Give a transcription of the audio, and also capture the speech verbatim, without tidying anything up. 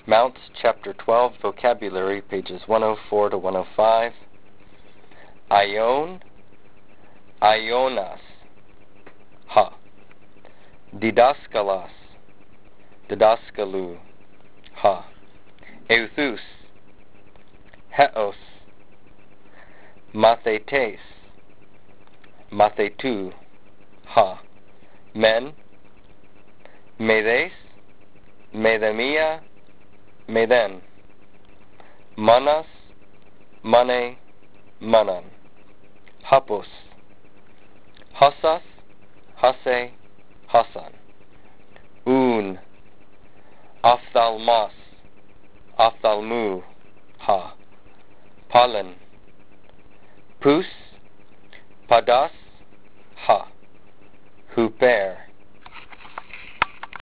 Mounts, Chapter twelve, Vocabulary, pages one oh four to one oh five. Aion, Aionas, ha. Didaskalas, Didaskalu, ha. Euthus, Heos, Mathetes, Mathetu, ha. Men, Medes, Medemia, Meden. Manas, Mane, Manan. Hapus, Hasas, Hase, Hasan. Un, Ophthalmas, Ophthalmu, ha. Pollen, Pus, Padas, ha. Huper,